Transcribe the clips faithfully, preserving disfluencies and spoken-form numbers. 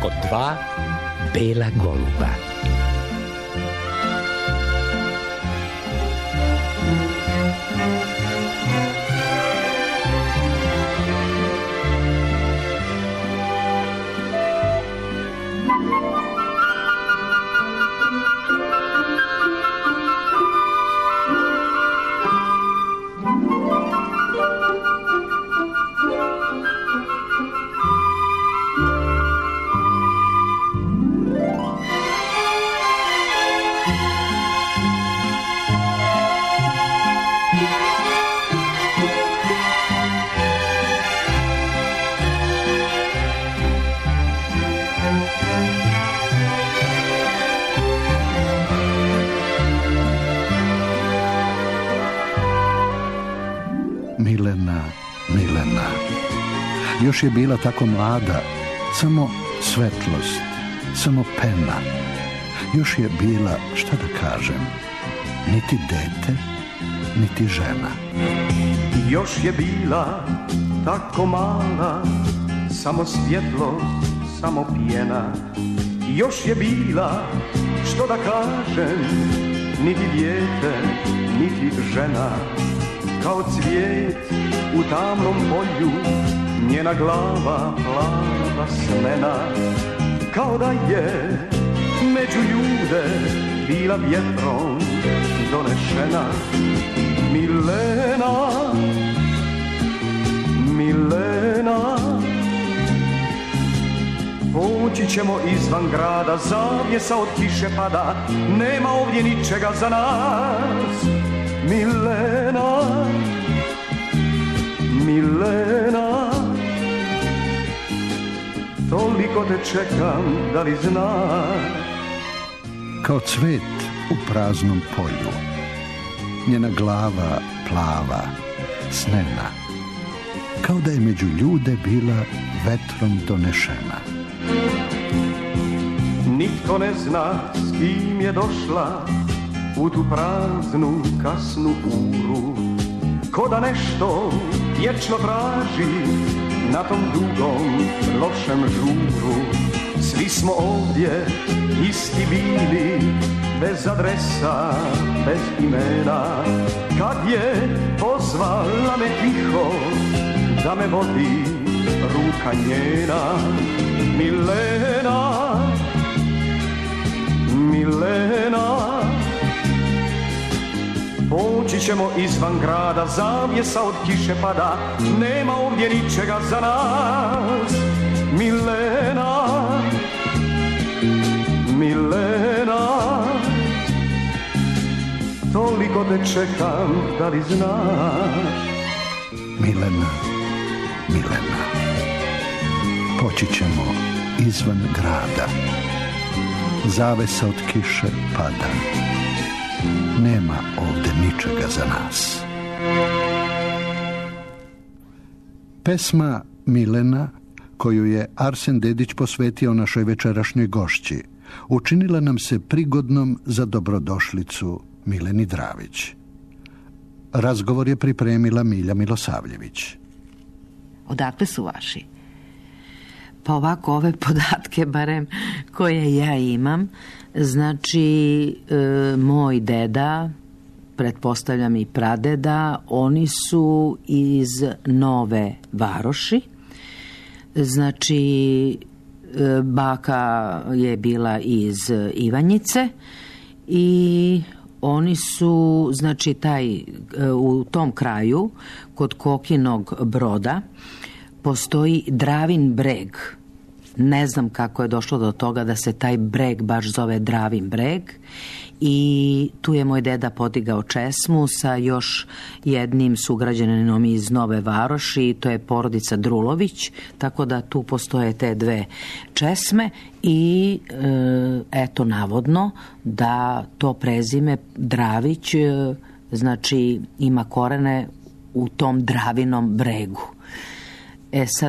po dva bela goluba. Milena, Milena, još je bila tako mlada, samo svetlost, samo pena. Još je bila, šta da kažem, niti dete, niti žena. Još je bila tako mala, samo svjetlo, samo pjena. Još je bila, što da kažem, niti dijete, niti žena. Kao cvijet u tamnom polju, njena glava plava smena. Kao da je među ljude bila vjetrom donešena. Milena, Milena, poći ćemo izvan grada, zavjesa od kiše pada, nema ovdje ničega za nas. Milena, Milena, toliko te čekam, da li znaš? Kao cvet u praznom polju, njena glava plava, snena, kao da je među ljude bila vetrom donešena. Nitko ne zna s kim je došla u tu praznu kasnu uru, ko da nešto vječno traži na tom dugom lošem žuru. Svi smo ovdje isti bili, bez adresa, bez imena. Kad je pozvala me tiho, da me vodi ruka njena. Milena, Milena, poći ćemo izvan grada, zavjesa od kiše pada, nema ovdje ničega za nas. Milena, Milena, toliko te čekam, da li znaš? Milena, Milena, poći ćemo izvan grada, zavesa od kiše pada, nema ovdje ničega za nas. Pesma Milena, koju je Arsen Dedić posvetio našoj večerašnjoj gošći, učinila nam se prigodnom za dobrodošlicu Mileni Dravić. Razgovor je pripremila Milja Milosavljević. Odakle su vaši? Pa ovako, ove podatke, barem koje ja imam, znači e, moj deda, pretpostavljam i pradeda, oni su iz Nove Varoši. Znači, e, baka je bila iz Ivanjice i oni su, znači, taj, e, u tom kraju, kod Kokinog Broda, postoji Dravin breg. Ne znam kako je došlo do toga da se taj breg baš zove Dravin breg, i tu je moj deda podigao česmu sa još jednim sugrađaninom iz Nove Varoši, to je porodica Drulović, tako da tu postoje te dve česme i e, eto navodno da to prezime Dravić e, znači ima korene u tom Dravinom bregu. E sad,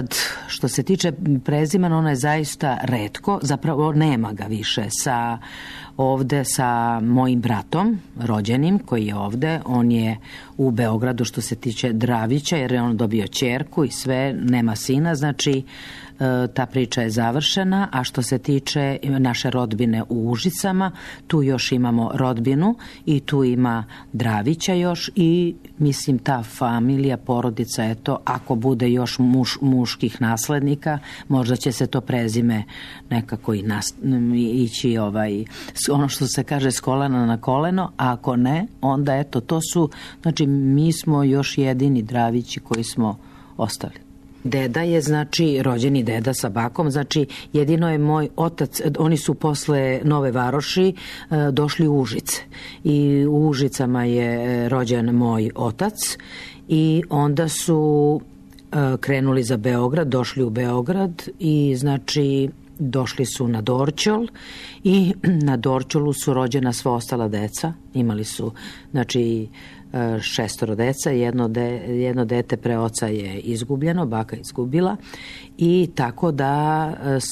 što se tiče prezimena, ono je zaista retko, zapravo nema ga više sa ovde sa mojim bratom, rođenim, koji je ovde. On je u Beogradu što se tiče Dravića, jer je on dobio ćerku i sve, nema sina, znači ta priča je završena. A što se tiče naše rodbine u Užicama, tu još imamo rodbinu i tu ima Dravića još i mislim ta familija, porodica, eto, ako bude još muš, muških naslednika, možda će se to prezime nekako i nas, ići ovaj, ono što se kaže s kolena na koleno, a ako ne, onda eto, to su, znači mi smo još jedini Dravići koji smo ostali. Deda je, znači, rođeni deda sa bakom, znači jedino je moj otac, oni su posle Nove Varoši došli u Užice i u Užicama je rođen moj otac i onda su krenuli za Beograd, došli u Beograd i znači došli su na Dorćol i na Dorćolu su rođena sva ostala deca, imali su, znači, šestoro deca, jedno, de, jedno dete pre oca je izgubljeno, baka je izgubila i tako da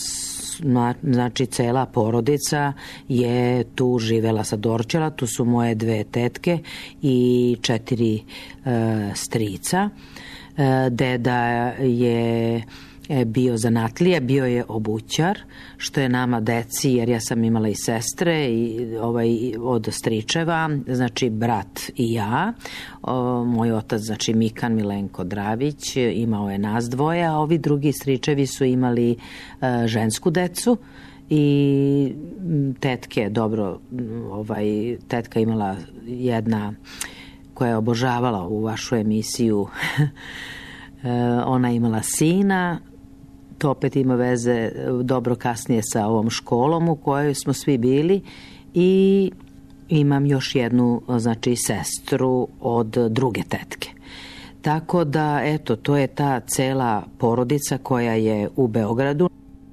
znači cela porodica je tu živela sa Dorćola, tu su moje dve tetke i četiri e, strica. E, deda je bio zanatlija, bio je obućar, što je nama deci, jer ja sam imala i sestre i ovaj od stričeva, znači brat i ja. O, moj otac, znači Mikan Milenko Dravić, imao je nas dvoje, a ovi drugi stričevi su imali e, žensku decu i tetke, dobro, ovaj, tetka imala jedna koja je obožavala u vašu emisiju, e, ona imala sina. To opet ima veze dobro kasnije sa ovom školom u kojoj smo svi bili i imam još jednu, znači, sestru od druge tetke. Tako da, eto, to je ta cela porodica koja je u Beogradu.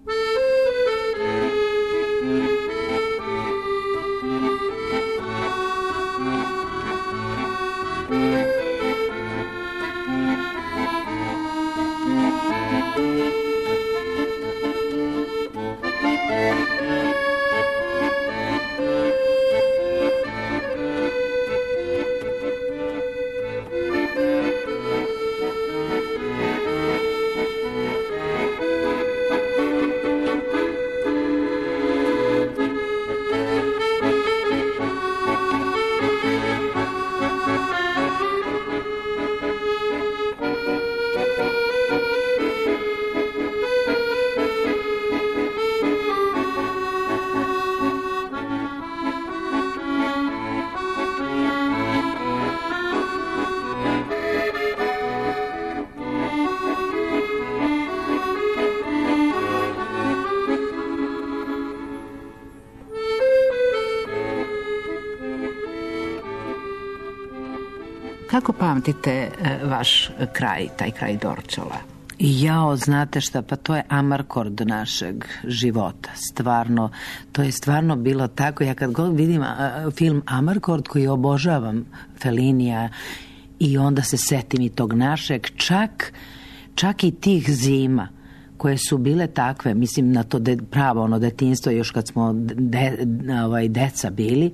Kako pamtite vaš kraj, taj kraj Dorćola? Jao, znate šta, pa to je amarkord našeg života, stvarno, to je stvarno bilo tako. Ja kad god vidim film Amarkord, koji obožavam, Fellinija, i onda se setim i tog našeg, čak, čak i tih zima koje su bile takve, mislim na to de, pravo ono detinjstvo, još kad smo de, ovaj, deca bili,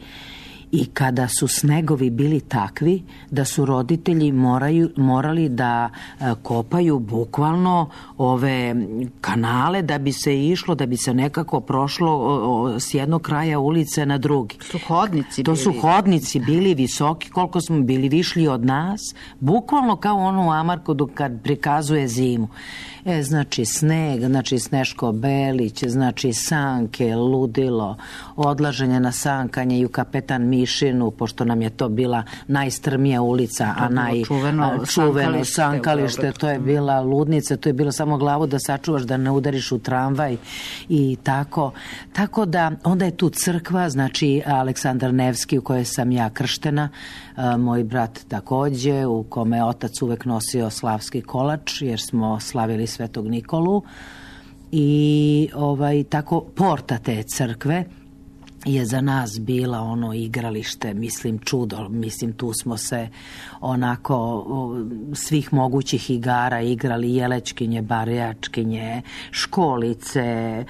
i kada su snegovi bili takvi da su roditelji moraju, morali da kopaju bukvalno ove kanale da bi se išlo, da bi se nekako prošlo s jednog kraja ulice na drugi. Su hodnici to bili. su hodnici bili visoki, koliko smo bili višli od nas, bukvalno kao ono u Amarkodu kad prikazuje zimu. E, znači sneg, znači Sneško Belić, znači sanke, ludilo, odlaženje na sankanje i u Kapetan Mišinu, pošto nam je to bila najstrmija ulica, a naj čuveno, čuveno sankalište, sankalište, to je bila ludnica, to je bilo samo glavu da sačuvaš da ne udariš u tramvaj i tako. Tako da onda je tu crkva, znači Aleksandar Nevski u kojoj sam ja krštena, moj brat takođe, u kome otac uvek nosio slavski kolač, jer smo slavili Svetog Nikolu, i ovaj tako porta te crkve je za nas bila ono igralište, mislim čudo, mislim tu smo se onako svih mogućih igara igrali, jelečkinje, barjačkinje, školice,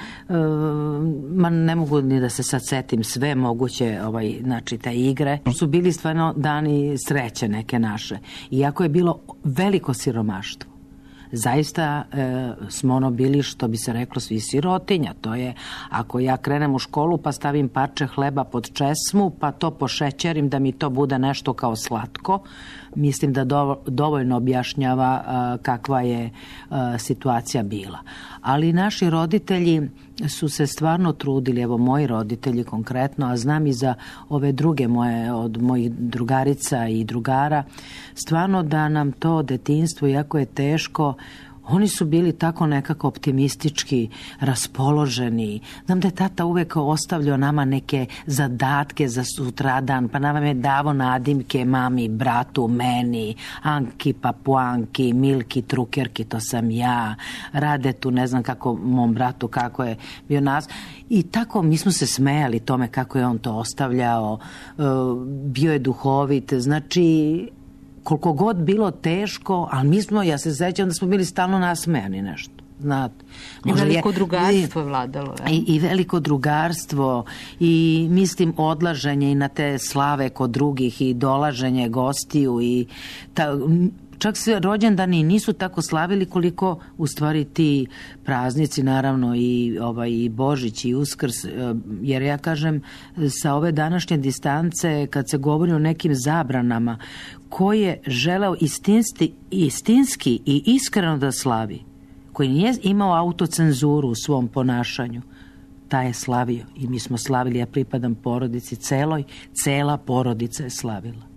ma ne mogu ni da se sad setim sve moguće, ovaj, znači te igre. Su bili stvarno dani sreće neke naše, iako je bilo veliko siromaštvo. Zaista e, smo ono bili, što bi se reklo, svi sirotinja. To je, ako ja krenem u školu pa stavim parče hleba pod česmu, pa to pošećerim da mi to bude nešto kao slatko, mislim da do, dovoljno objašnjava a, kakva je a, situacija bila. Ali naši roditelji su se stvarno trudili, evo moji roditelji konkretno, a znam i za ove druge moje, od mojih drugarica i drugara, stvarno da nam to detinjstvo, iako je teško, oni su bili tako nekako optimistički raspoloženi. Znam da je tata uvek ostavljao nama neke zadatke za sutradan, pa nam je davo nadimke mami, bratu, meni, Anki, Papuanki, Milki, Trukerki, to sam ja, Radetu, ne znam kako, mom bratu, kako je bio nas. I tako mi smo se smejali tome kako je on to ostavljao, bio je duhovit, znači koliko god bilo teško, ali mi smo, ja se sećam da smo bili stalno nasmejani nešto. Znate, I veliko je, drugarstvo je vladalo. I, I veliko drugarstvo i mislim odlaženje i na te slave kod drugih i dolaženje gostiju i ta, čak se rođendani nisu tako slavili koliko u stvari ti praznici, naravno i, ovaj, i Božić i Uskrs, jer ja kažem sa ove današnje distance kad se govori o nekim zabranama, ko je želeo istinski, istinski i iskreno da slavi, koji nije imao autocenzuru u svom ponašanju, taj je slavio i mi smo slavili, ja pripadam porodici celoj, cela porodica je slavila.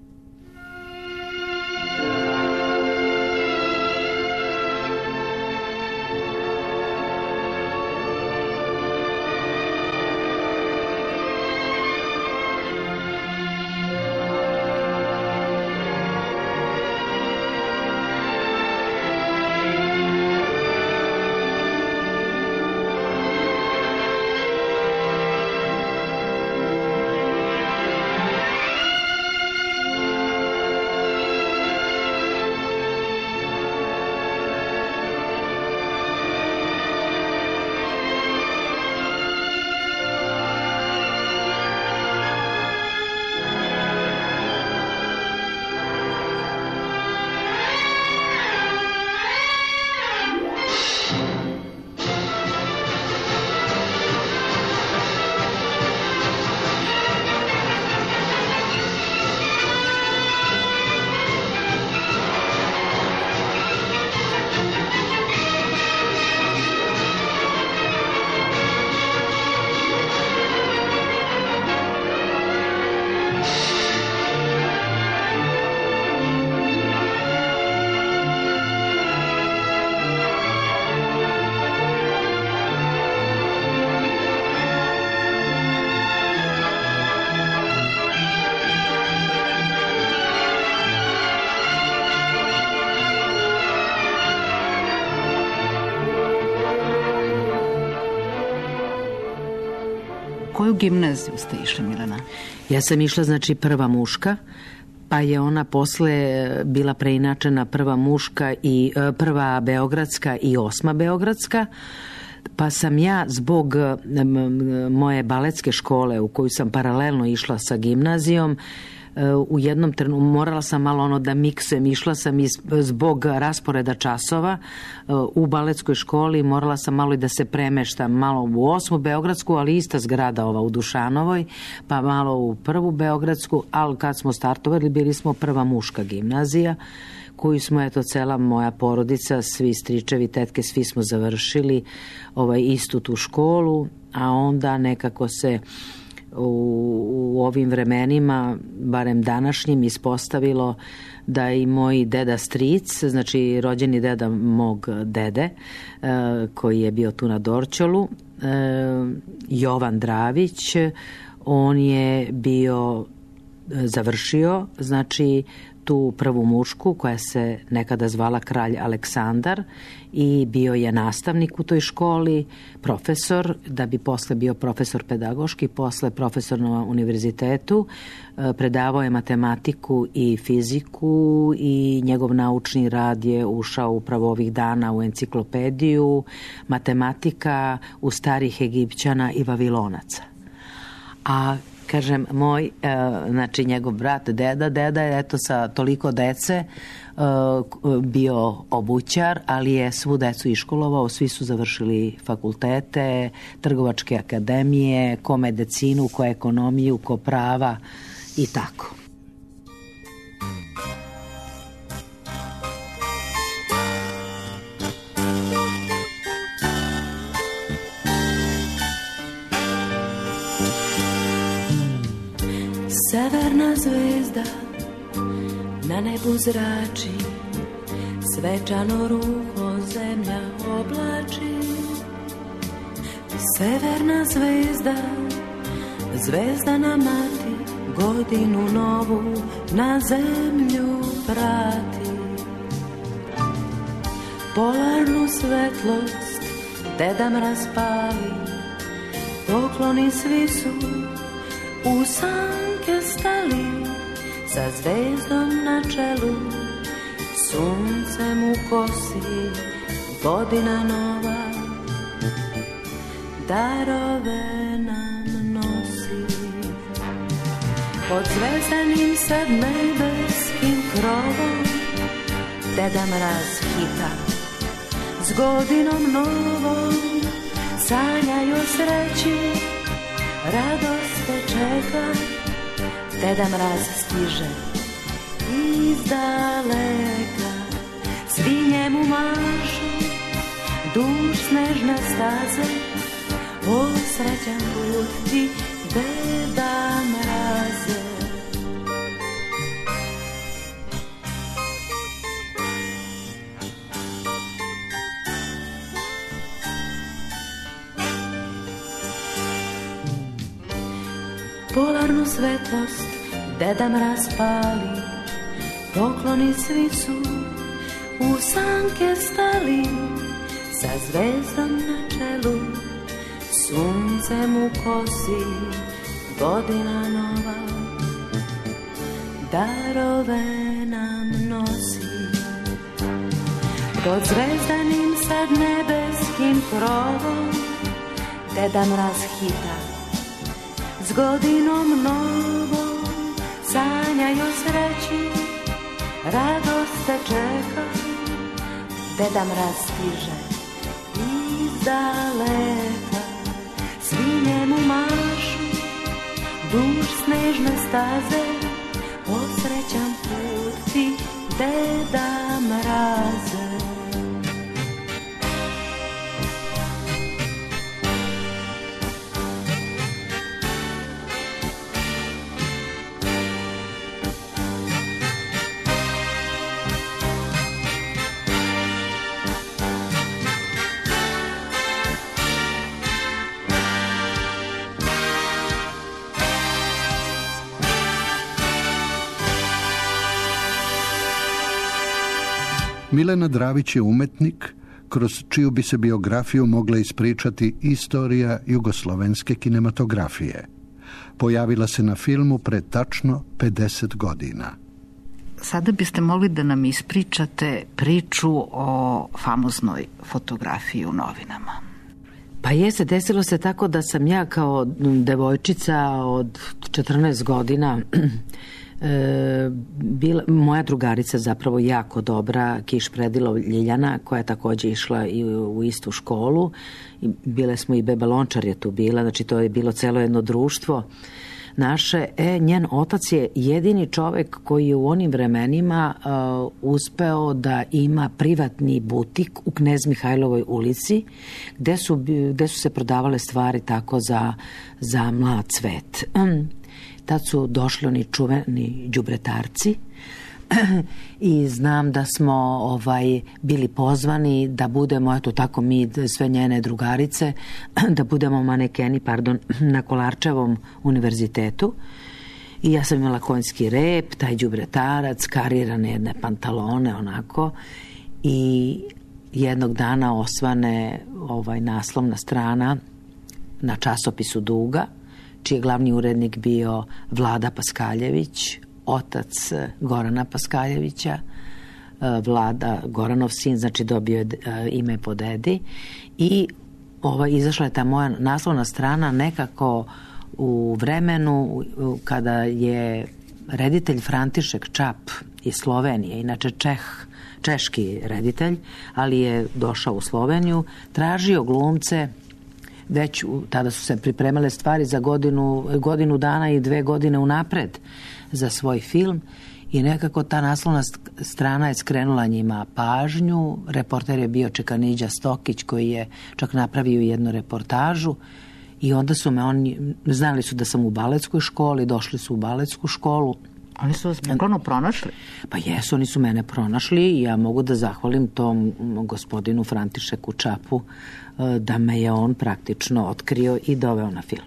Koju gimnaziju ste išli, Milena? Ja sam išla, znači, prva muška, pa je ona posle bila preinačena prva muška i prva beogradska i osma beogradska, pa sam ja zbog moje baletske škole u koju sam paralelno išla sa gimnazijom, u jednom trenutku morala sam malo ono da miksujem, išla sam iz, zbog rasporeda časova u baletskoj školi, morala sam malo i da se premeštam malo u osmu beogradsku, ali ista zgrada ova u Dušanovoj, pa malo u prvu beogradsku, ali kad smo startovali bili smo prva muška gimnazija koju smo, eto, cela moja porodica, svi stričevi, tetke, svi smo završili ovaj, istu tu školu, a onda nekako se U, u ovim vremenima, barem današnjim, ispostavilo da i moj deda stric, znači rođeni deda mog dede, koji je bio tu na Dorćolu, Jovan Dravić, on je bio završio, znači tu prvu mušku koja se nekada zvala Kralj Aleksandar i bio je nastavnik u toj školi, profesor, da bi posle bio profesor pedagoški, posle profesor na univerzitetu, predavao je matematiku i fiziku i njegov naučni rad je ušao upravo ovih dana u enciklopediju matematika u starih Egipćana i Vavilonaca. A kažem, moj, znači njegov brat, deda, deda je eto sa toliko dece bio obućar, ali je svu decu iškolovao, svi su završili fakultete, trgovačke akademije, ko medicinu, ko ekonomiju, ko prava i tako. Severna zvezda na nebu zrači, svečano ruho zemlja oblači. Severna zvezda, zvezda na mati, godinu novu na zemlju vrati. Polarnu svetlost Deda Mraz pali, pokloni svi su u sanke stali, sa zvezdom na čelu, suncem u kosi, godina nova, darove nam nosi. Pod zvezdanim sad nebeskim krovom, Deda Mraz hita, s godinom novom, sanjaju sreći, radost te čeka, Deda Mraz stiže iz daleka. Svi njemu mašu duž snežne staze, o srećan put ti, Deda Mraze. Polarnu svetlost Deda Mraz pali, pokloni svi su u sanke stali, sa zvezdom na čelu, suncem u kosi, godina nova, darove nam nosi. Pod zvezdanim sad nebeskim krovom, Deda Mraz hita, s godinom novom, sanjaju sreći, radost te čeka, Deda Mraz stiže iz daleka. Svi njemu mašu duž snežne staze, o srećan put ti, Deda Mraze. Milena Dravić je umetnik kroz čiju bi se biografiju mogla ispričati istorija jugoslovenske kinematografije. Pojavila se na filmu pre tačno pedeset godina. Sada biste mogli da nam ispričate priču o famoznoj fotografiji u novinama. Pa jeste, desilo se tako da sam ja kao devojčica od četrnaest godina E, bila, moja drugarica zapravo jako dobra, Kiš Predilov Ljiljana, koja je takođe išla i u, u istu školu. I bile smo i Beba Lončar je tu bila, znači to je bilo celo jedno društvo naše. E, njen otac je jedini čovek koji je u onim vremenima uh, uspeo da ima privatni butik u Knez Mihajlovoj ulici, gde su, gde su se prodavale stvari tako za, za mlad svet. Tad su došli oni čuveni đubretarci i znam da smo ovaj bili pozvani da budemo, eto tako mi sve njene drugarice, da budemo manekeni, pardon, na Kolarčevom univerzitetu. I ja sam imala konjski rep, taj đubretarac, karirane jedne pantalone, onako. I jednog dana osvane ovaj naslovna strana na časopisu Duga, čiji je glavni urednik bio Vlada Paskaljević, otac Gorana Paskaljevića. Vlada, Goranov sin, znači dobio je ime po dedi. I ovaj, izašla je ta moja naslovna strana nekako u vremenu kada je reditelj František Čap iz Slovenije, inače Čeh, češki reditelj, ali je došao u Sloveniju, tražio glumce, već tada su se pripremale stvari za godinu, godinu dana i dve godine unapred za svoj film i nekako ta naslovna strana je skrenula njima pažnju. Reporter je bio Čekaniđa Stokić koji je čak napravio jednu reportažu i onda su me oni, znali su da sam u baletskoj školi, došli su u baletsku školu. Oni su vas bukvalno pronašli? Pa jesu, oni su mene pronašli i ja mogu da zahvalim tom gospodinu Františeku Čapu da me je on praktično otkrio i doveo na film.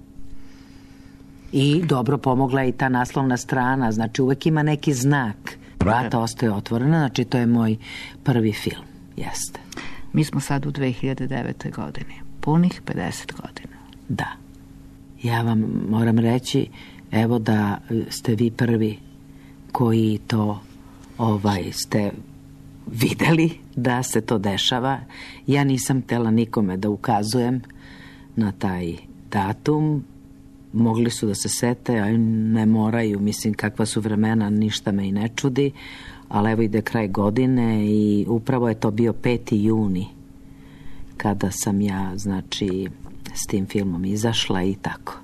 I dobro pomogla i ta naslovna strana, znači uvek ima neki znak. Vrata ostaje otvorena, znači to je moj prvi film, jeste. Mi smo sad u dve hiljade devete. godini, punih pedeset godina. Da. Ja vam moram reći, evo da ste vi prvi koji to ovaj, ste videli da se to dešava. Ja nisam htjela nikome da ukazujem na taj datum. Mogli su da se sete, a ne moraju. Mislim, kakva su vremena, ništa me i ne čudi. Ali evo ide kraj godine i upravo je to bio peti juni kada sam ja, znači, s tim filmom izašla i tako.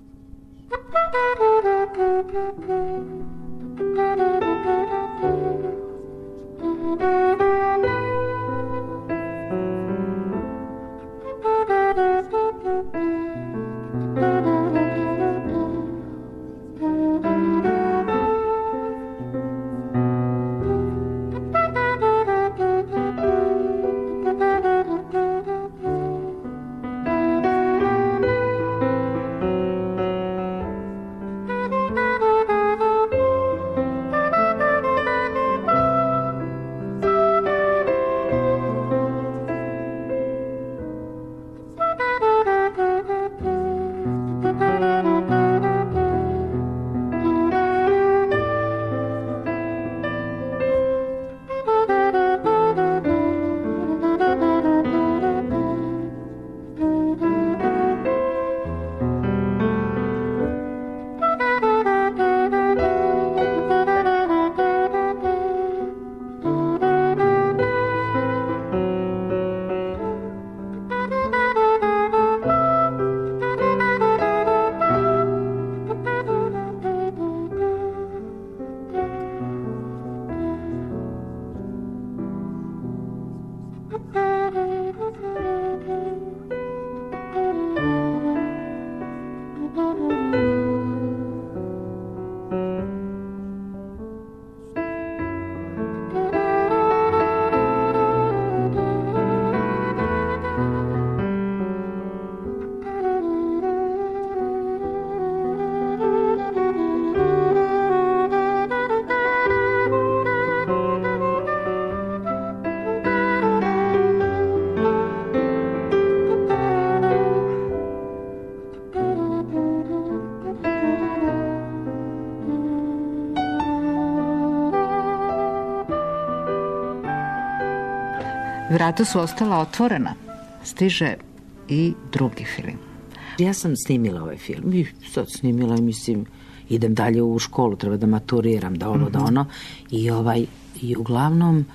Vrata su ostala otvorena. Stiže i drugi film. Ja sam snimila ovaj film i sad snimila i mislim idem dalje u školu, treba da maturiram, da ovo, mm-hmm. da ono. I, ovaj, i uglavnom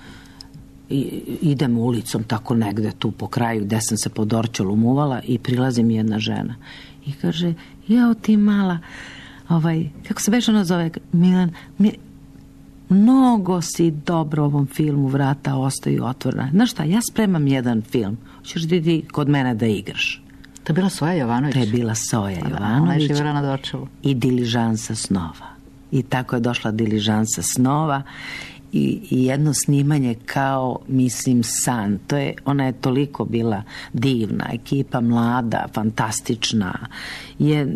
i, idem ulicom tako negde tu po kraju gde sam se po Dorćolu muvala i prilazi mi jedna žena. I kaže, jao ti mala, ovaj, kako se već ono zove, Milan, mi, mnogo si dobro u ovom filmu, vrata ostaju otvorena. Znaš šta, ja spremam jedan film, hoćeš da idi kod mene da igraš. To je bila Soja Jovanović? To je bila Soja Jovanović. Da, ona je na Dorčelu. I Diližansa snova. I tako je došla Diližansa snova i, i jedno snimanje kao, mislim, san. To je, ona je toliko bila divna, ekipa mlada, fantastična. Je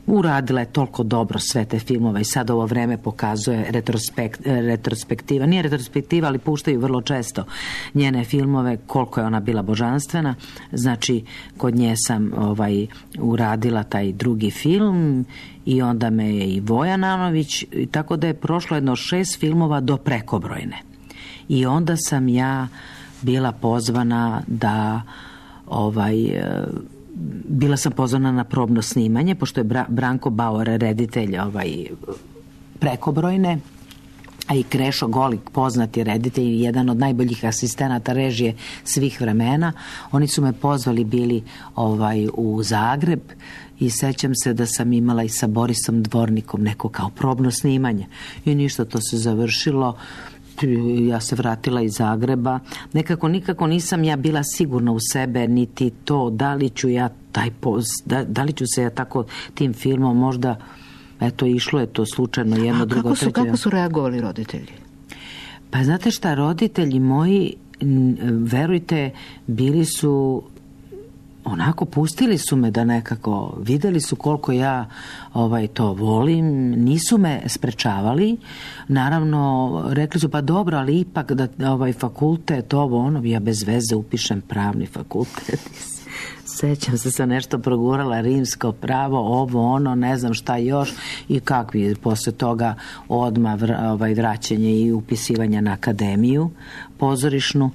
uradila je toliko dobro sve te filmove i sad ovo vreme pokazuje retrospekt, retrospektiva. Nije retrospektiva, ali puštaju vrlo često njene filmove, koliko je ona bila božanstvena. Znači, kod nje sam ovaj, uradila taj drugi film i onda me je i Voja Nanović, tako da je prošlo jedno šest filmova do Prekobrojne. I onda sam ja bila pozvana da ovaj... bila sam pozvana na probno snimanje, pošto je Bra- Branko Bauer, reditelj ovaj, Prekobrojne, a i Krešo Golik, poznati reditelj i jedan od najboljih asistenata režije svih vremena. Oni su me pozvali bili ovaj, u Zagreb i sećam se da sam imala i sa Borisom Dvornikom neko kao probno snimanje. I ništa, to se završilo. Ja se vratila iz Zagreba. Nekako nikako nisam ja bila sigurna u sebe, niti to da li ću ja taj poz, da, da li ću se ja tako tim filmom možda, eto, išlo je to slučajno jedno, A drugo, kako su, treće. kako su reagovali roditelji? Pa znate šta, roditelji moji, verujte, bili su onako, pustili su me da nekako, videli su koliko ja ovaj, to volim, nisu me sprečavali, naravno rekli su pa dobro, ali ipak da ovaj fakultet, ovo ono, ja bez veze upišem pravni fakultet. Sećam se, sam nešto progurala, rimsko pravo, ovo ono, ne znam šta još i kakvi posle toga odmah ovaj, vraćanje i upisivanje na akademiju pozorišnu.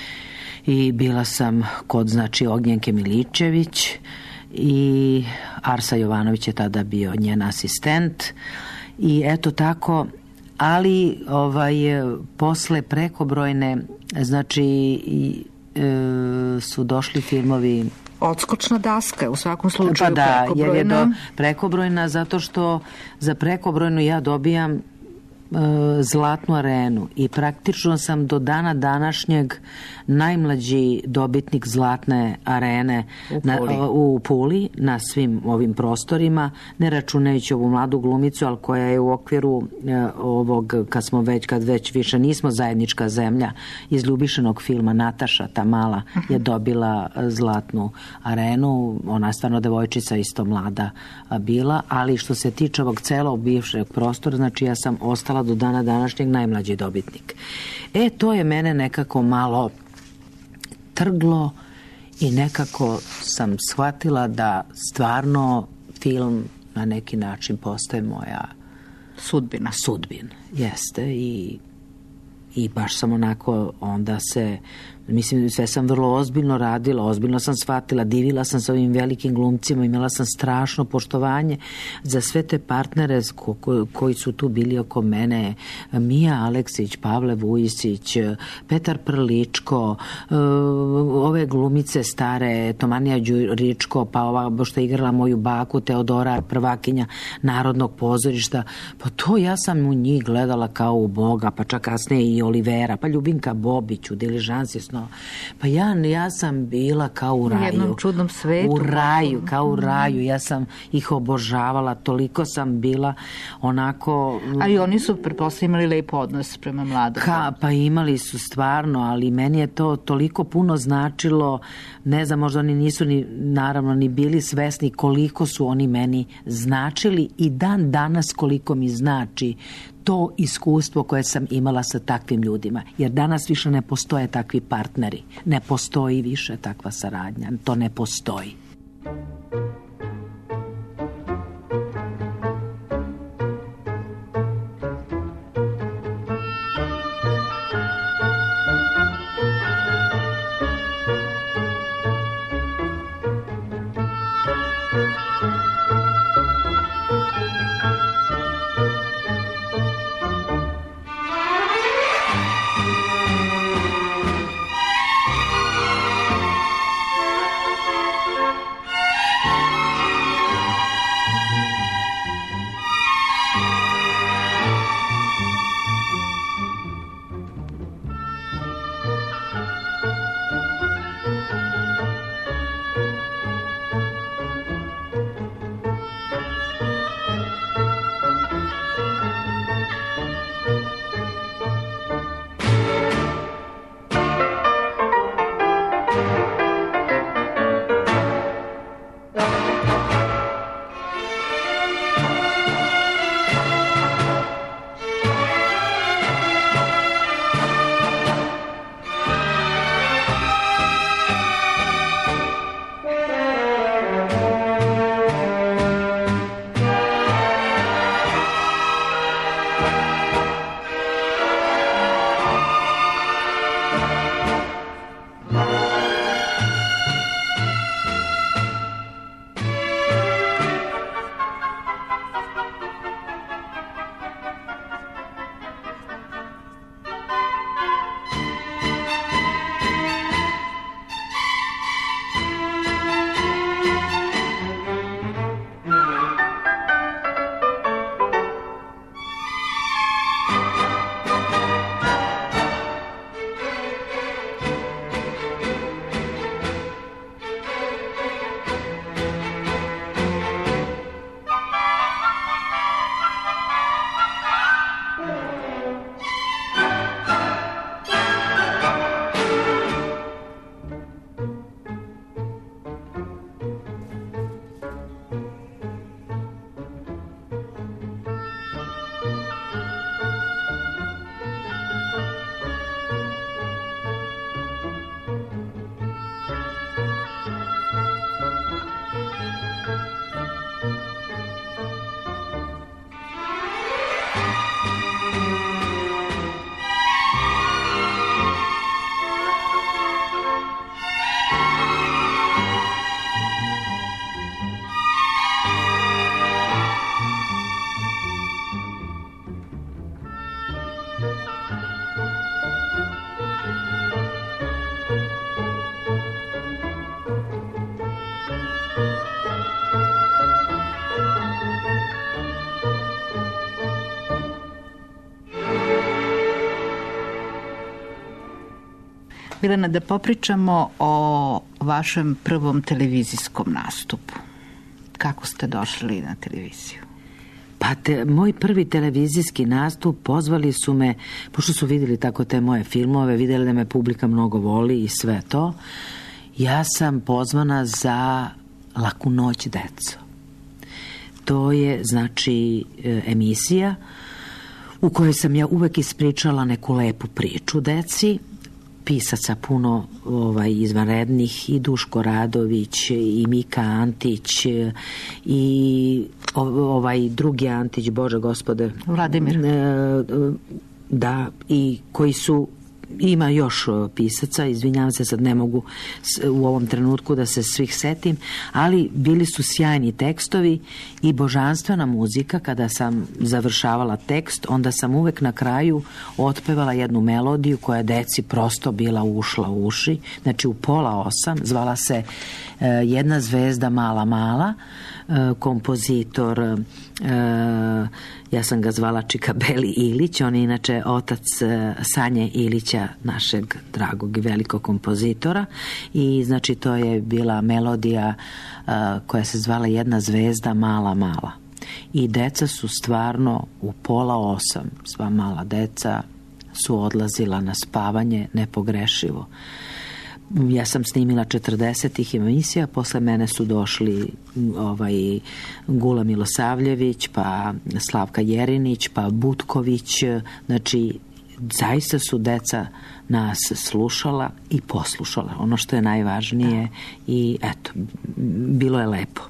I bila sam kod, znači, Ognjenke Miličević i Arsa Jovanović je tada bio njen asistent i eto tako, ali ovaj, posle Prekobrojne, znači, i, e, su došli filmovi Odskočna daska, u svakom slučaju pa da, Prekobrojna. jer je do Prekobrojna, zato što za Prekobrojnu ja dobijam e, Zlatnu arenu i praktično sam do dana današnjeg najmlađi dobitnik Zlatne arene u na, Puli. u Puli na svim ovim prostorima, ne računajući ovu mladu glumicu, ali koja je u okviru e, ovog, kad smo već, kad već više nismo zajednička zemlja, iz Ljubišinog filma Nataša, ta mala, je dobila Zlatnu arenu. Ona je stvarno devojčica, isto mlada bila, ali što se tiče ovog celog bivšeg prostora, znači ja sam ostala do dana današnjeg najmlađi dobitnik. E, to je mene nekako malo trglo i nekako sam shvatila da stvarno film na neki način postaje moja sudbina. Sudbin, jeste, i, i baš sam onako onda se, mislim, sve sam vrlo ozbiljno radila, ozbiljno sam shvatila, divila sam sa ovim velikim glumcima, imala sam strašno poštovanje za sve te partnere ko, ko, koji su tu bili oko mene, Mija Aleksić, Pavle Vujisić, Petar Prličko, ove glumice stare, Tomanija Đuričko, pa ova što je igrala moju baku, Teodora, prvakinja Narodnog pozorišta, pa to ja sam u njih gledala kao u Boga, pa čak kasnije i Olivera, pa Ljubinka Bobić u Diližansi, pa ja, ja sam bila kao u raju. U jednom čudnom svetu. U raju, kao u raju. Ja sam ih obožavala, toliko sam bila onako... A i oni su, pretpostavljamo, imali lep odnos prema mladom. Ha, pa imali su stvarno, ali meni je to toliko puno značilo, ne znam, možda oni nisu ni, naravno, ni bili svesni koliko su oni meni značili i dan danas koliko mi znači to iskustvo koje sam imala sa takvim ljudima. Jer danas više ne postoje takvi partneri. Ne postoji više takva saradnja. To ne postoji. Milena, da popričamo o vašem prvom televizijskom nastupu. Kako ste došli na televiziju? Pa te, moj prvi televizijski nastup pozvali su me, pošto su vidjeli tako te moje filmove, vidjeli da me publika mnogo voli i sve to, ja sam pozvana za Laku noć, deco. To je, znači, emisija u kojoj sam ja uvek ispričala neku lepu priču deci, pisaca puno ovaj, izvanrednih, i Duško Radović, i Mika Antić, i ovaj drugi Antić, Bože gospode, Vladimir. Da, i koji su, ima još pisaca, izvinjavam se, sad ne mogu u ovom trenutku da se svih setim, ali bili su sjajni tekstovi i božanstvena muzika. Kada sam završavala tekst, onda sam uvek na kraju otpevala jednu melodiju koja je deci prosto bila ušla u uši, znači u pola osam, zvala se Jedna zvezda mala mala, kompozitor, ja sam ga zvala Čika Beli Ilić, on je inače otac Sanje Ilića, našeg dragog i velikog kompozitora, i znači to je bila melodija koja se zvala Jedna zvezda mala mala. I deca su stvarno u pola osam, sva mala deca su odlazila na spavanje nepogrešivo. Ja sam snimila četrdesetih emisija, posle mene su došli ovaj, Gula Milosavljević, pa Slavka Jerinić, pa Butković, znači zaista su deca nas slušala i poslušala, ono što je najvažnije, i eto, bilo je lepo.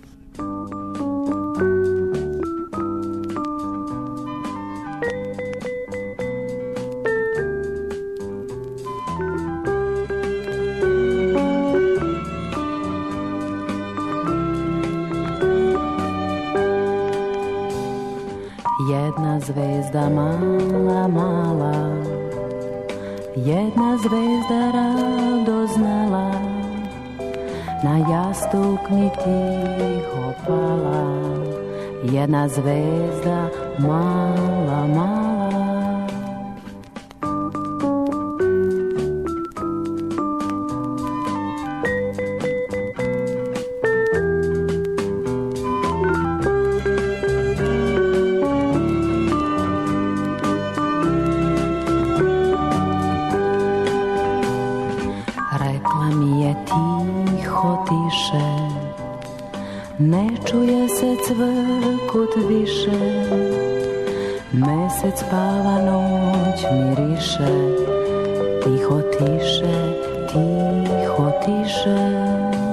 Jedna zvezda mala, mala, jedna zvezda rado znala, na jastuk mi tiho pala. Jedna zvezda mala, mala. Ne čuje se cvrkut više, mesec spava, noć miriše, tiho tiše, tiho tiše.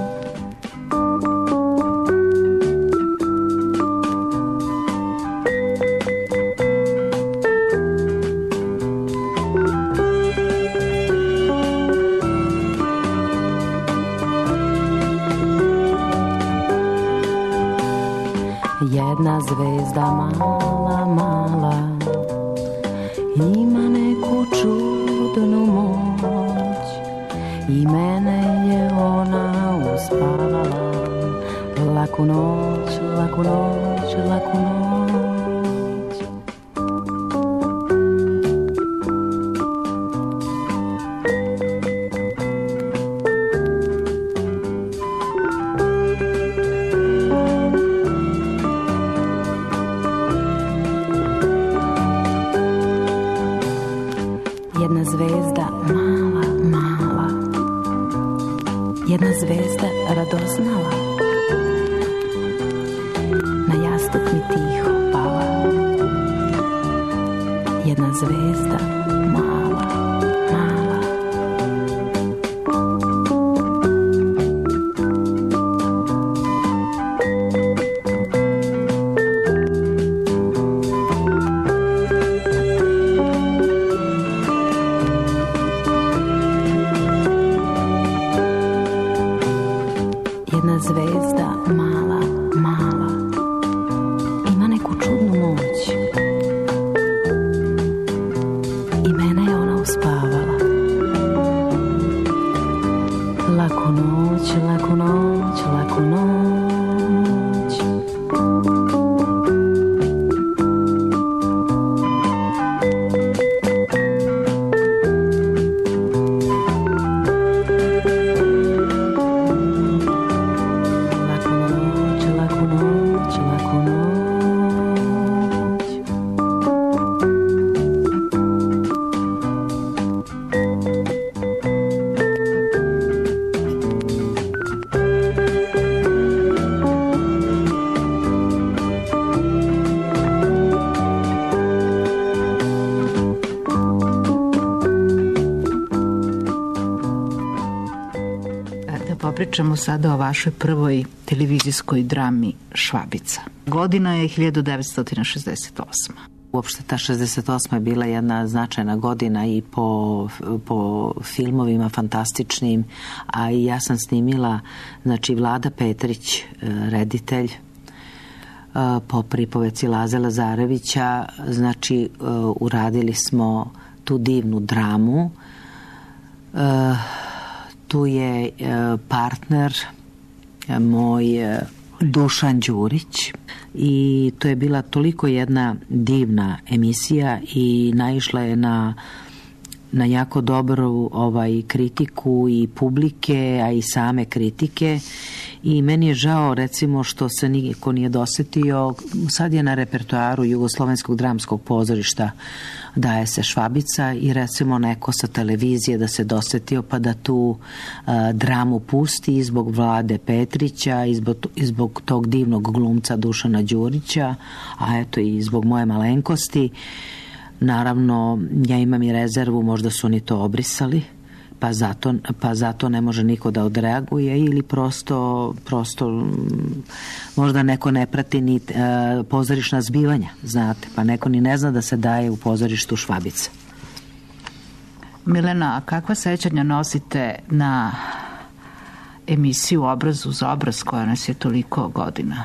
Jedna zvezda mala, mala, ima neku čudnu moć, i mene je ona uspavala. Laku noć, laku noć, laku noć. Jedna zvezda mala, mala, jedna zvezda radoznala, na jastuk mi tiho pala. Jedna zvezda mala, mala. Jedna zvezda mala, mala, ima neku čudnu moć, i mene je ona uspavala. Laku noć, laku noć, laku noć. popričamo sada o vašoj prvoj televizijskoj drami Švabica. Godina je hiljadu devetsto šezdeset osma. Uopšte ta šezdeset osma je bila jedna značajna godina i po, po filmovima fantastičnim, a i ja sam snimila, znači Vlada Petrić, reditelj, po pripoveci Laze Lazarevića, znači uradili smo tu divnu dramu. Tu je partner moj Dušan Đurić i to je bila toliko jedna divna emisija i naišla je na, na jako dobru ovaj, kritiku i publike, a i same kritike. I meni je žao, recimo, što se niko nije dosetio. Sad je na repertoaru Jugoslovenskog dramskog pozorišta daje se Švabica i recimo neko sa televizije da se dosetio pa da tu a, dramu pusti i zbog Vlade Petrića i zbog, i zbog tog divnog glumca Dušana Đurića, a eto i zbog moje malenkosti. Naravno, ja imam i rezervu, možda su oni to obrisali, pa zato, pa zato ne može niko da odreaguje ili prosto, prosto možda neko ne prati ni e, pozorišna zbivanja, znate, pa neko ni ne zna da se daje u pozorištu Švabica. Milena, a kakva sećanja nosite na emisiju Obraz uz obraz koja nas je toliko godina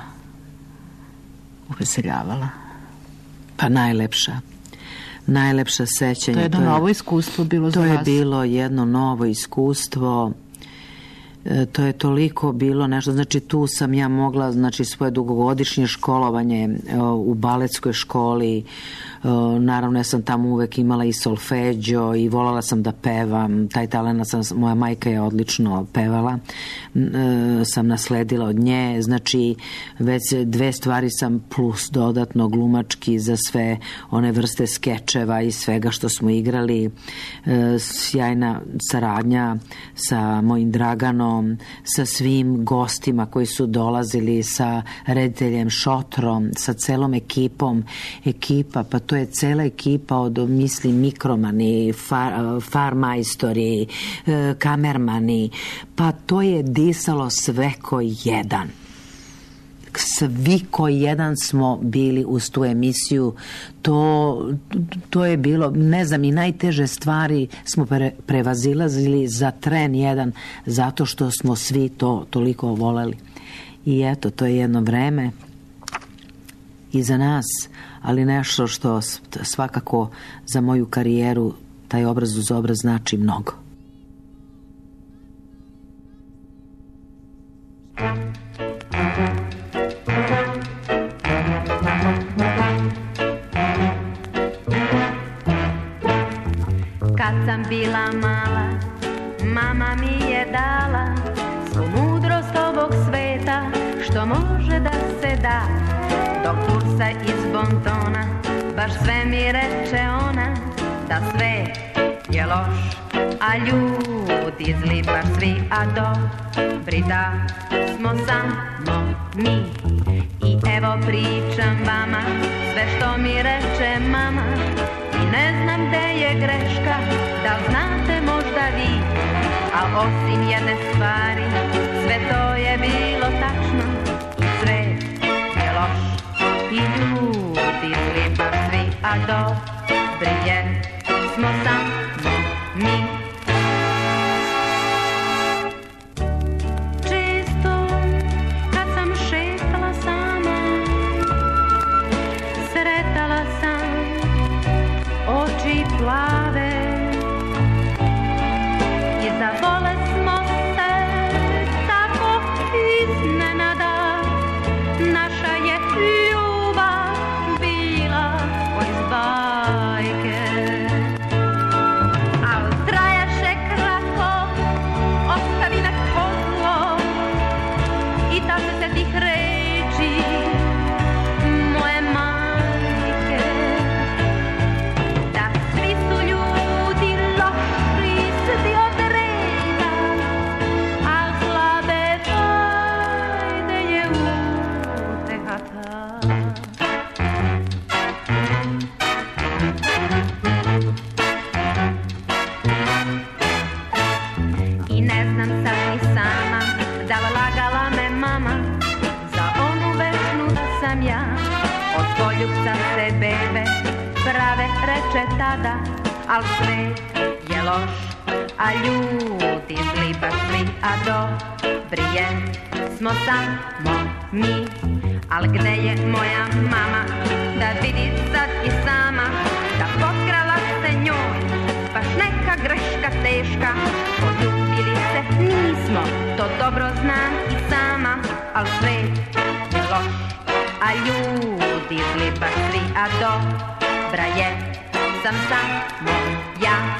uveseljavala? Pa najlepša. Najlepša sećanja. To je jedno to je, novo iskustvo bilo za vas? To je vas? bilo jedno novo iskustvo. E, to je toliko bilo nešto, znači tu sam ja mogla, znači svoje dugogodišnje školovanje e, u baletskoj školi, e, naravno ja sam tamo uvek imala i solfeđo i volala sam da pevam, taj talent sam, moja majka je odlično pevala, e, sam nasledila od nje, znači već dve stvari sam plus dodatno glumački za sve one vrste skečeva i svega što smo igrali, e, sjajna saradnja sa mojim Draganom, sa svim gostima koji su dolazili, sa rediteljem Šotrom, sa celom ekipom. Ekipa, pa to je cela ekipa od, mislim, mikromani, far, farmajstori, kamermani, pa to je disalo sve ko jedan. Svi ko jedan smo bili uz tu emisiju. To, to je bilo, ne znam, i najteže stvari smo pre, prevazilazili za tren jedan, zato što smo svi to toliko voleli. I eto, to je jedno vreme i za nas, ali nešto što svakako za moju karijeru, taj Obraz uz obraz znači mnogo. Kad sam bila mala, mama mi je dala svu mudrost ovog sveta, što može da se da. Dok kursa iz bontona, baš sve mi reče ona, da sve je loš, a ljudi zli baš svi, a dobri da smo samo mi. I evo pričam vama sve što mi reče mama, i ne znam gde je greška, da znate možda vi. A osim jedne stvari, sve to je bilo tačno, i sve je loš, i ljudi zli baš svi, a dobri je smo samo mi. Često kad sam šetala sama, sretala sam oči plave i zavole smo se Od poljubca se bebe prave, reče tada, al svet je loš, a ljudi zli baš svi, a dobri je smo samo mi. Al gde je moja mama, da vidi sad i sama, da potkrala se njoj, baš neka greška teška. Poljubili se nismo, to dobro znam i sama, al svet je loš, a ljudi zli baš svi, a dobra je sam samo ja.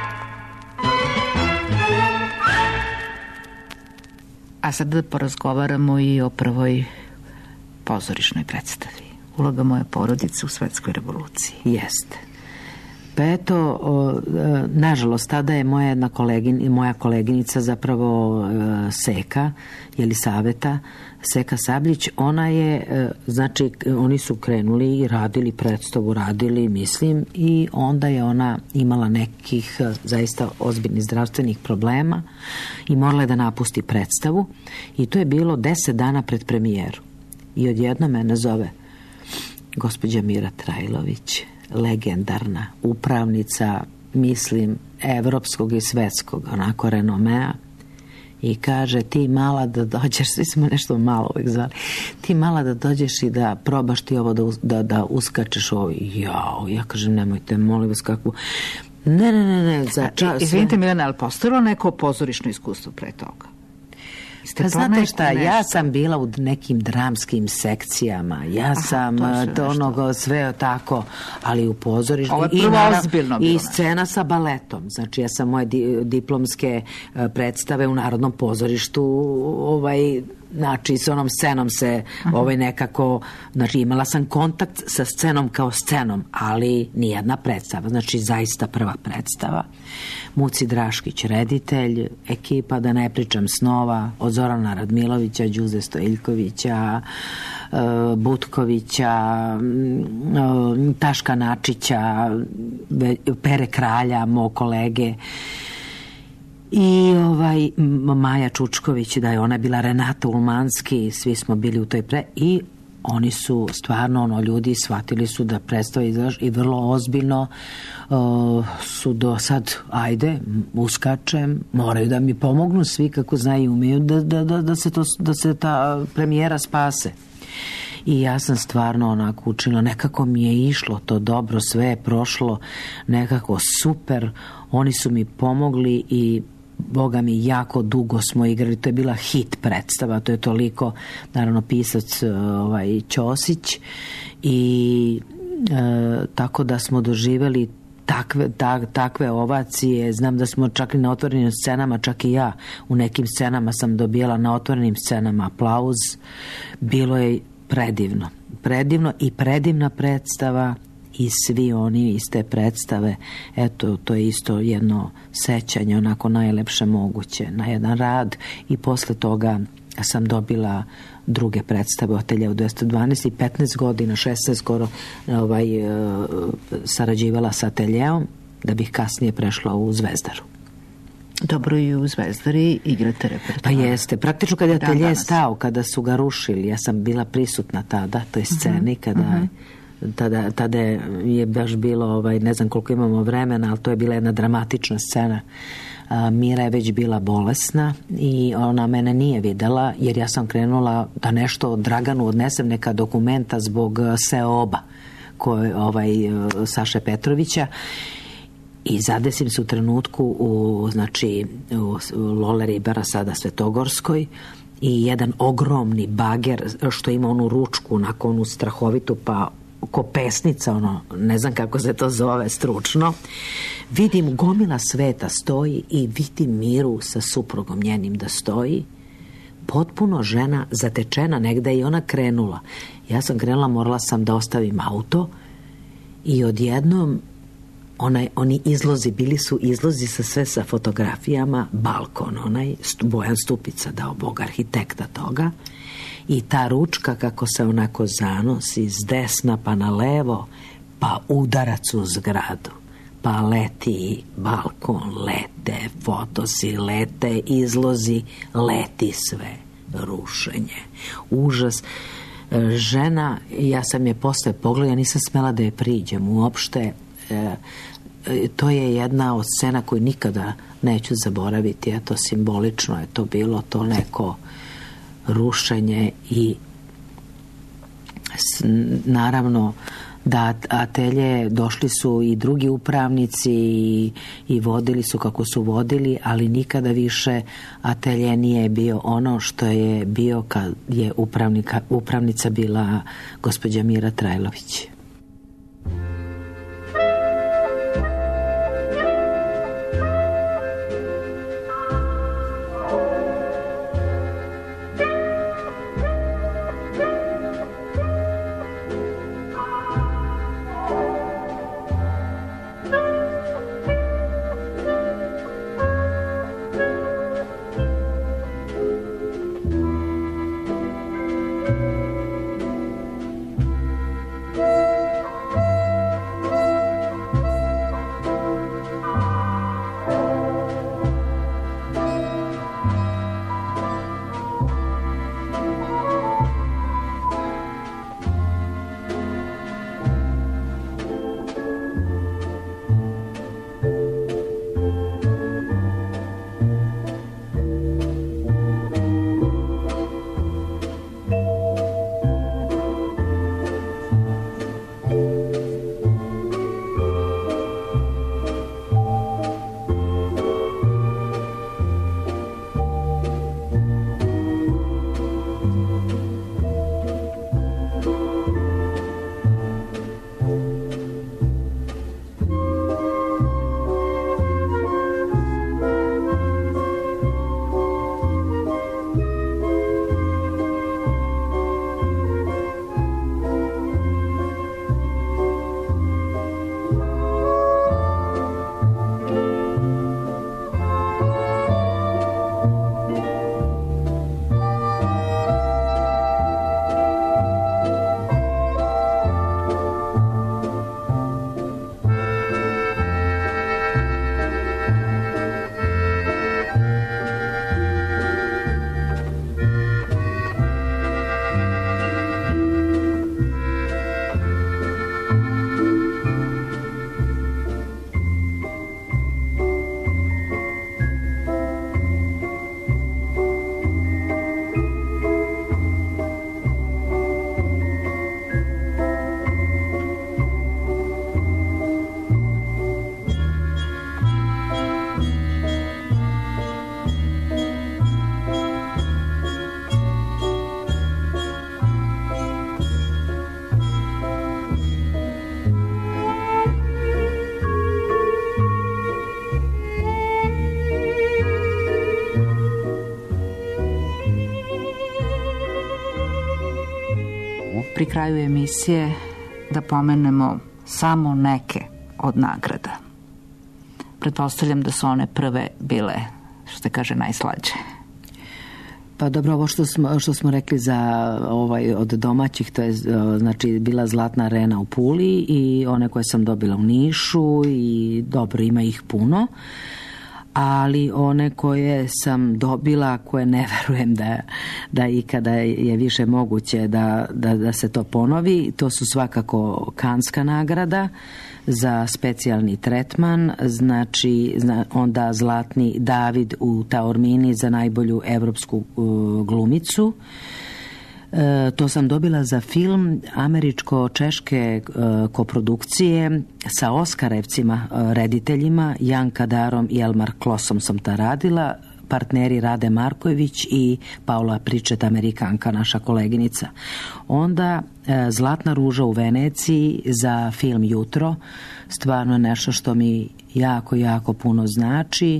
A sad da porazgovaramo i o prvoj pozorišnoj predstavi. Uloga moje porodice u svetskoj revoluciji. Jeste. Pa eto, o, e, nažalost, tada je moja jedna kolegin, moja koleginica zapravo e, Seka, Jelisaveta, Seka Sabljić, ona je, e, znači, oni su krenuli i radili predstavu, radili, mislim, i onda je ona imala nekih e, zaista ozbiljnih zdravstvenih problema i morala je da napusti predstavu i to je bilo deset dana pred premijeru. I odjedno mene zove gospođa Mira Trajlović, legendarna upravnica, mislim, evropskog i svetskog, onako renomea, i kaže, ti mala da dođeš, svi smo nešto malo uvijek zvali, ti mala da dođeš i da probaš ti ovo da, da, da uskačeš ovo. Jao, ja kažem, nemojte, molim vas, kakvu... Ne, ne, ne, ne, za čas... Izvinite, Milena, ali postojalo neko pozorišno iskustvo pre toga? Pa znate šta, ja sam bila u nekim dramskim sekcijama, ja Aha, sam to onoga sve tako, ali u pozorištu i, naravno, i scena sa baletom. Znači ja sam moje di, diplomske predstave u Narodnom pozorištu, ovaj, znači s onom scenom se ovaj nekako, znači imala sam kontakt sa scenom kao scenom, ali nijedna predstava, znači zaista prva predstava. Muci Draškić reditelj, ekipa, da ne pričam snova, od Zorana Radmilovića, Đuze Stojiljkovića, Butkovića, Taška Načića, Pere Kralja, mog kolege, i ovaj Maja Čučković, da je ona bila, Renata Ulmanski, svi smo bili u toj pre... I oni su stvarno, ono, ljudi shvatili su da predstava izlaž i vrlo ozbiljno uh, su do sad, ajde, uskačem, moraju da mi pomognu svi kako znaju i umiju da, da, da, da, se to, da se ta premijera spase. I ja sam stvarno onako učinila, nekako mi je išlo to dobro, sve je prošlo nekako super, oni su mi pomogli i Boga mi, jako dugo smo igrali, to je bila hit predstava, to je toliko, naravno, pisac ovaj, Ćosić, i e, tako da smo doživjeli takve, tak, takve ovacije. Znam da smo čak i na otvorenim scenama, čak i ja u nekim scenama sam dobijala na otvorenim scenama aplauz. Bilo je predivno, predivno i predivna predstava. I svi oni iz te predstave, eto, to je isto jedno sećanje, onako najlepše moguće, na jedan rad. I posle toga sam dobila druge predstave Atelje u dvesta dvanaest i petnaest godina, šesnaest skoro, ovaj, sarađivala sa Ateljeom, da bih kasnije prešla u Zvezdaru. Dobro, i u Zvezdari igrate repertoar. Pa jeste, praktično kada je Atelje stao, kada su ga rušili, ja sam bila prisutna tada, toj sceni, kada uh-huh. Tada, tada je baš bilo, ovaj, ne znam koliko imamo vremena, ali to je bila jedna dramatična scena. A, Mira je već bila bolesna i ona mene nije videla, jer ja sam krenula da nešto Draganu odnesem, neka dokumenta zbog Seoba, koje, ovaj, Saše Petrovića, i zadesim se u trenutku u, znači, u Lole Ribera, sada Svetogorskoj, i jedan ogromni bager što ima onu ručku, onako onu strahovitu, pa ko pesnica, ono, ne znam kako se to zove stručno. Vidim gomila sveta stoji i vidim Miru sa suprugom njenim da stoji, potpuno žena zatečena, negde i ona krenula. Ja sam krenula, morala sam da ostavim auto i odjednom onaj, oni izlozi, bili su izlozi sa sve sa fotografijama, balkon, onaj, Bojan Stupica dao Bog arhitekta toga, i ta ručka kako se onako zanosi s desna pa na levo, pa udarac u zgradu, pa leti balkon, lete fotosi, lete izlozi, leti sve, rušenje, užas. žena, ja sam je posle pogledala, ja nisam smela da je priđem uopšte. E, to je jedna od scena koju nikada neću zaboraviti, eto, simbolično je to bilo, to neko rušenje i naravno da atelje došli su i drugi upravnici i, i vodili su kako su vodili, ali nikada više atelje nije bio ono što je bio kad je upravnika, upravnica bila gospođa Mira Trajlović. Pri kraju emisije da pomenemo samo neke od nagrada. Pretpostavljam da su one prve bile, što se kaže, najslađe. Pa dobro, ovo što smo, što smo rekli za ovaj od domaćih, to je znači bila Zlatna arena u Puli i one koje sam dobila u Nišu i dobro, ima ih puno. Ali one koje sam dobila, koje ne verujem da, da ikada je više moguće da, da, da se to ponovi, to su svakako Kanska nagrada za specijalni tretman, znači onda Zlatni David u Taormini za najbolju evropsku uh, glumicu. E, to sam dobila za film američko-češke e, koprodukcije sa Oskarevcima, e, rediteljima Jan Kadarom i Elmar Klosom sam ta radila, partneri Rade Marković i Paula Pričet, Amerikanka, naša koleginica. Onda e, Zlatna ruža u Veneciji za film Jutro, stvarno nešto što mi jako, jako puno znači.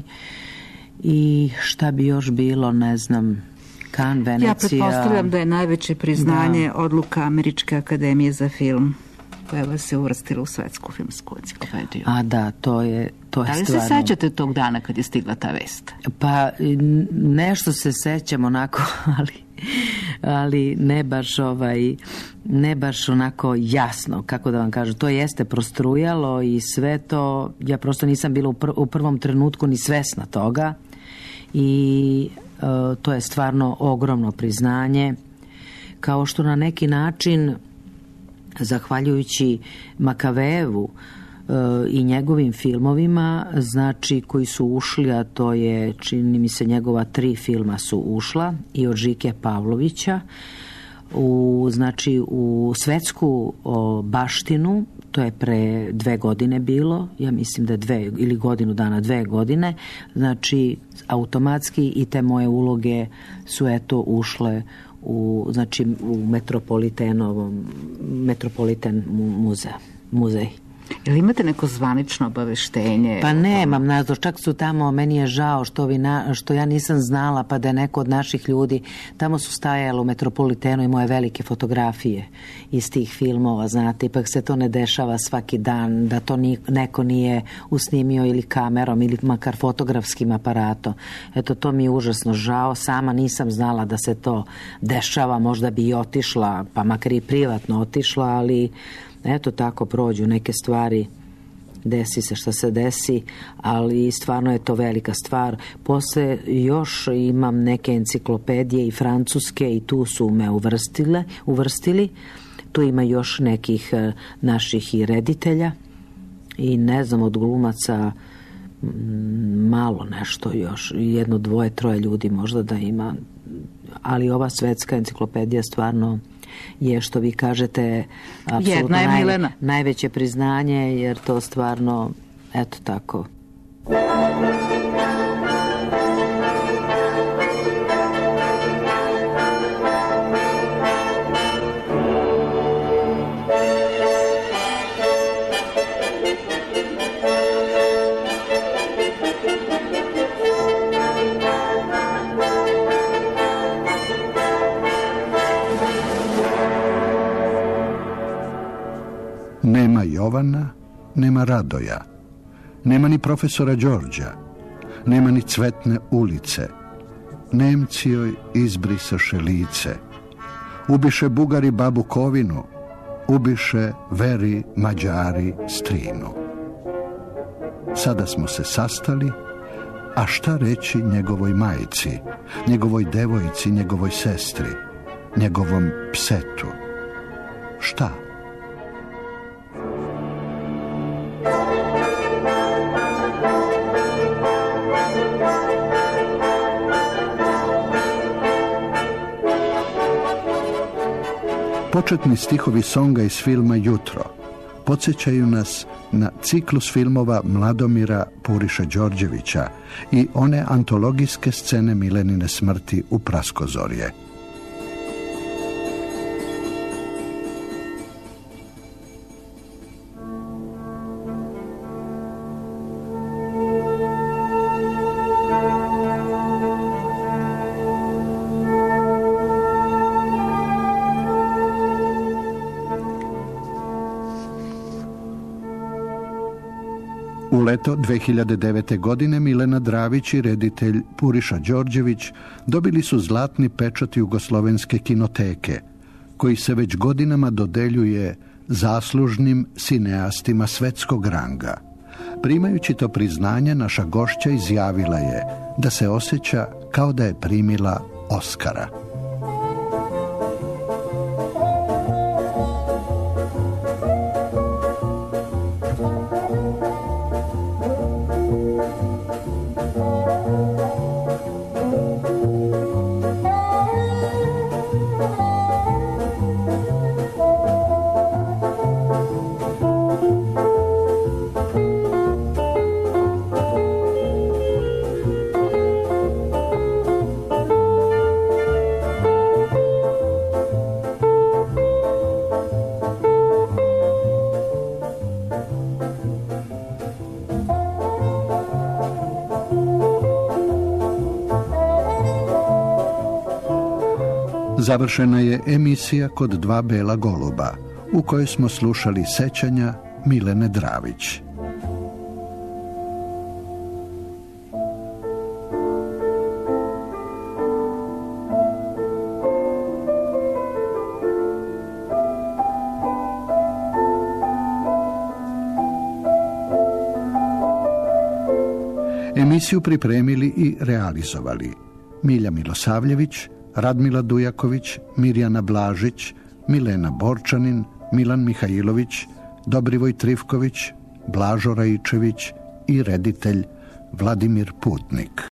I šta bi još bilo, ne znam, Kan, Venecija. Ja pretpostavljam da je najveće priznanje da. Odluka Američke akademije za film, koja vas se uvrstila u svetsku filmsku enciklopediju. A da, to je, to je da li stvarno... se sećate tog dana kad je stigla ta vest? Pa nešto se sećam onako, ali, ali ne baš ovaj, ne baš onako jasno, kako da vam kažem. To jeste prostrujalo i sve to, ja prosto nisam bila u, pr- u prvom trenutku ni svesna toga i to je stvarno ogromno priznanje. kao što na neki način, zahvaljujući Makavejevu e, i njegovim filmovima, znači koji su ušli, a to je, čini mi se, njegova tri filma su ušla, i od Žike Pavlovića, u, znači u svetsku o, baštinu, to je pre dve godine bilo, ja mislim da je dve ili godinu dana, dve godine, znači automatski i te moje uloge su eto ušle u, znači, u Metropolitenovom Metropoliten muze, muzej. Jel imate neko zvanično obaveštenje? Pa nemam, nazo, čak su tamo, meni je žao što, vi na, što ja nisam znala, pa da je neko od naših ljudi, tamo su stajale u Metropolitenu i moje velike fotografije iz tih filmova, znate, ipak se to ne dešava svaki dan, da to ni, neko nije usnimio ili kamerom ili makar fotografskim aparatom. Eto, to mi je užasno žao, sama nisam znala da se to dešava, možda bi i otišla, pa makar i privatno otišla, ali eto tako prođu neke stvari, desi se šta se desi, ali stvarno je to velika stvar. Posle još imam neke enciklopedije i francuske i tu su me uvrstile, uvrstili. Tu ima još nekih naših i reditelja i ne znam, od glumaca malo nešto još, jedno, dvoje, troje ljudi možda da ima, ali ova svetska enciklopedija stvarno je, što vi kažete, apsolutno naj, najveće priznanje, jer to stvarno, eto tako. Nema Jovana, nema Radoja, nema ni profesora Đorđa, nema ni Cvetne ulice. Nemci joj izbrisaše lice, ubiše Bugari babu Kovinu, ubiše Veri Mađari strinu. Sada smo se sastali, a šta reći njegovoj majci, njegovoj devojci, njegovoj sestri, njegovom psetu? Šta? Početni stihovi songa iz filma Jutro podsjećaju nas na ciklus filmova Mladomira Puriša Đorđevića i one antologijske scene Milenine smrti u Praskozorje. U leto dve hiljade devete. godine Milena Dravić i reditelj Puriša Đorđević dobili su zlatni pečat Jugoslovenske kinoteke, koji se već godinama dodeljuje zaslužnim sineastima svetskog ranga. Primajući to priznanje, naša gošća izjavila je da se osjeća kao da je primila Oskara. Završena je emisija Kod dva bela goluba, u kojoj smo slušali sećanja Milene Dravić. Emisiju pripremili i realizovali Milja Milosavljević, Radmila Dujaković, Mirjana Blažić, Milena Borčanin, Milan Mihajlović, Dobrivoj Trifković, Blažo Raičević i reditelj Vladimir Putnik.